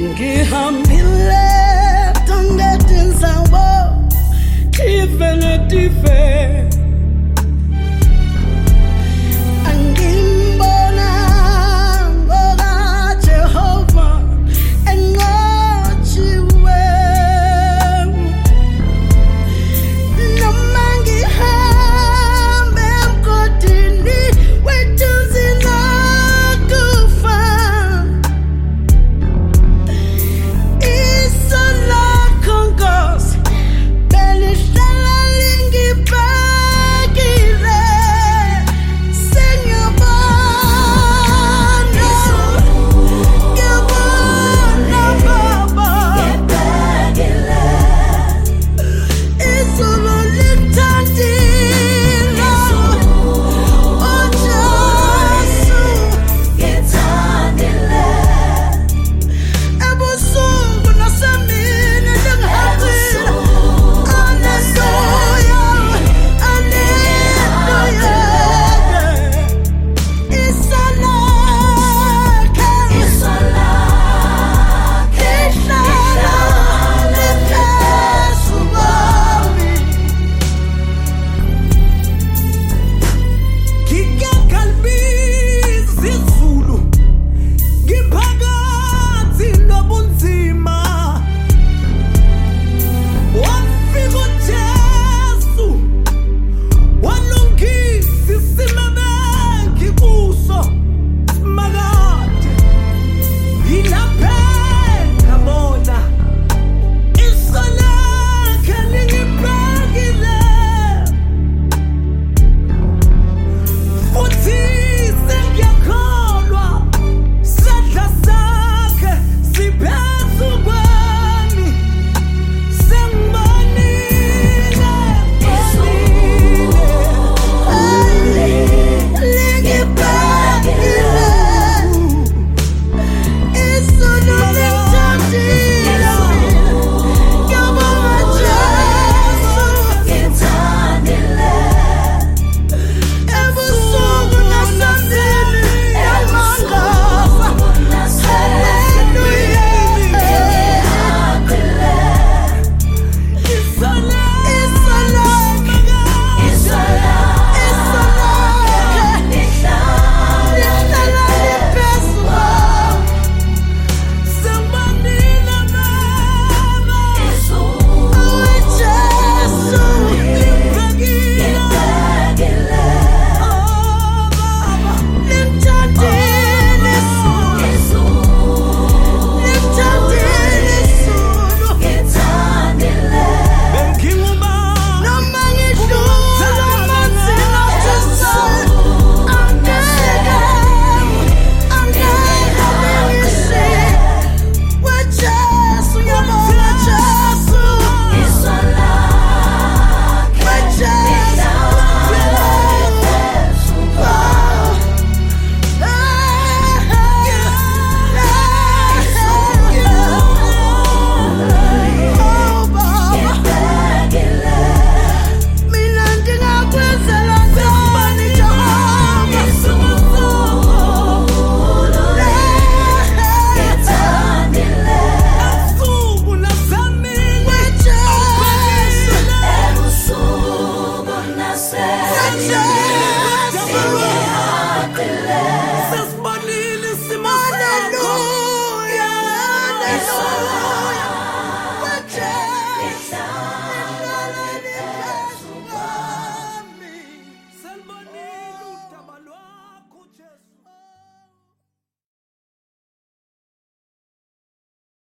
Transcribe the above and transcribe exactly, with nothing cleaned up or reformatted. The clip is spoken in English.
ngihambile tongetinsawo tivene tive angimbona ngoka Jehova engochiwe noma ngihambe emgodini weduze nokufa isola khongos belihlala lingibhekile sengiyabona ngiyabona baba ngibhekile isolo lingithandile uJesu ngithandile ebusuku nasemini lingihambile Hallelujah, hallelujah. Isolakhe, isolakhe, lihlala liphezu kwami. Ngingekalibizi izulu ngiphakathi nobunzima wafika uJesu walungisa isimo ebengikuso makade yilaphe ngabona iso lakhe lingibhekile futhi sengiyakholwa isandla sakhe siphezu kwami sengibonile Lingibhekile, isolo lingithandile mina. Ngiyabonga Jesu, ngithandile ebusuku nasemini yamangaza. Hallelujah.